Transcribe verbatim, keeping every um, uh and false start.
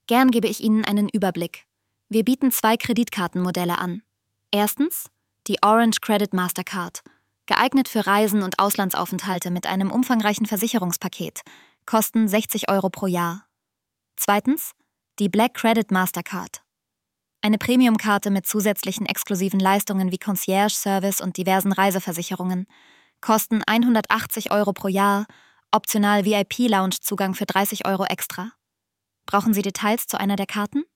Gern gebe ich Ihnen einen Überblick. Wir bieten zwei Kreditkartenmodelle an. Erstens die Orange Credit Mastercard, geeignet für Reisen und Auslandsaufenthalte mit einem umfangreichen Versicherungspaket, kosten sechzig Euro pro Jahr. Zweitens die Black Credit Mastercard, eine Premiumkarte mit zusätzlichen exklusiven Leistungen wie Concierge-Service und diversen Reiseversicherungen, kosten hundertachtzig Euro pro Jahr, optional V I P-Lounge-Zugang für dreißig Euro extra. Brauchen Sie Details zu einer der Karten?